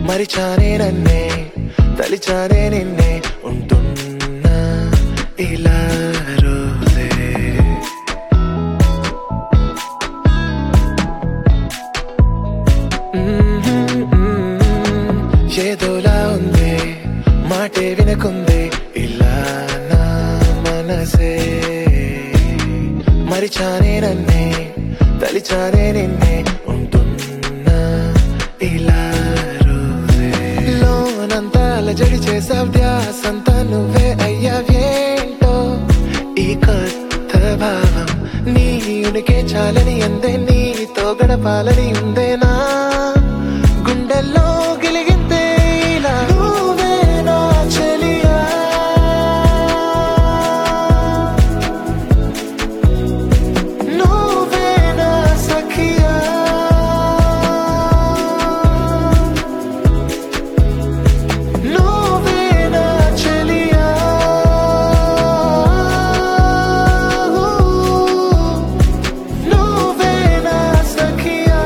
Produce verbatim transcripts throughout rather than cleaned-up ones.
మరిచానే నన్నే తలిచానే నిన్నే ఉంటున్నా ఇలా రోజే ఏదోలా ఉంది మాటే వినకుందే ఇలా నా మనసే మరిచానే నన్నే తలిచానే నిన్నే ఉంటున్నా ఇలా రోజే లోనంతా అలజడి చేసావ్ ధ్యాసంతా నువ్వే అయ్యావేంటో ఈ కొత్త భావం నీ ఉనికే చాలని అందే నీతో గడపాలని ఉందేనా గుండెల్లో గిలిగిందే ఇలా నువ్వే నా చెలియా నువ్వే నా సఖియా నువ్వే నా చెలియా నువ్వే నా సఖియా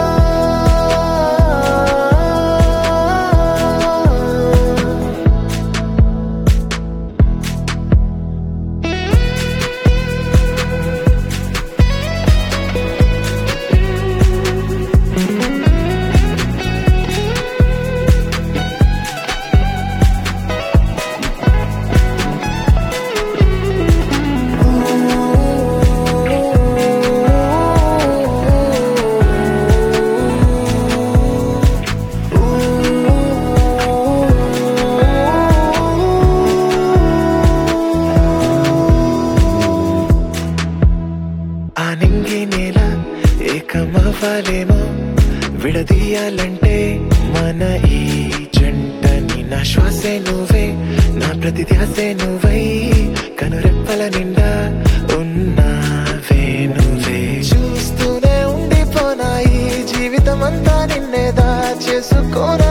ఆ నింగి నేల ఏకమవ్వాలేమో విడదీయాలంటే మన ఈ జంటని నా శ్వాసే నువ్వే నా ప్రతి ధ్యాసే నువ్వై కనురెప్పల నిండా ఉన్నావే నువ్వే చూస్తూనే ఉండిపోనా ఈ జీవితం అంతా నిన్నే దాచేసుకోనా